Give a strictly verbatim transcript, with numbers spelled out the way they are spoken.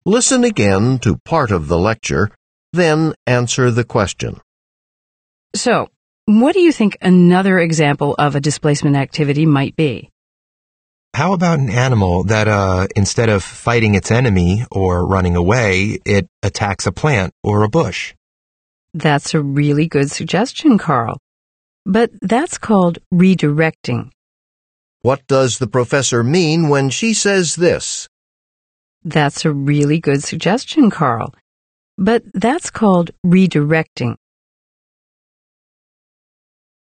Listen again to part of the lecture, then answer the question. So, what do you think another example of a displacement activity might be? How about an animal that, uh, instead of fighting its enemy or running away, it attacks a plant or a bush? That's a really good suggestion, Carl. But that's called redirecting. What does the professor mean when she says this? That's a really good suggestion, Carl. But that's called redirecting.